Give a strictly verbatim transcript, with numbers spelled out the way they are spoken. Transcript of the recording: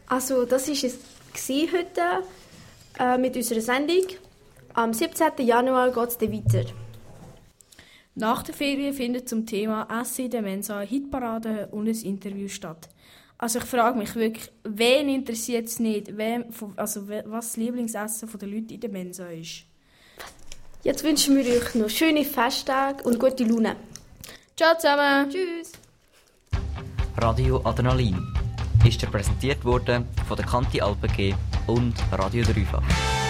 Also das war es heute äh, mit unserer Sendung. Am siebzehnten Januar geht es dann weiter. Nach der Ferien findet zum Thema Essen in der Mensa eine Hitparade und ein Interview statt. Also ich frage mich wirklich, wen interessiert es nicht, wem, also was das Lieblingsessen der Leute in der Mensa ist. Jetzt wünschen wir euch noch schöne Festtage und gute Laune. Ciao zusammen. Tschüss. Radio Adrenalin ist dir präsentiert worden von der Kanti Alpen G und Radio Dreifach.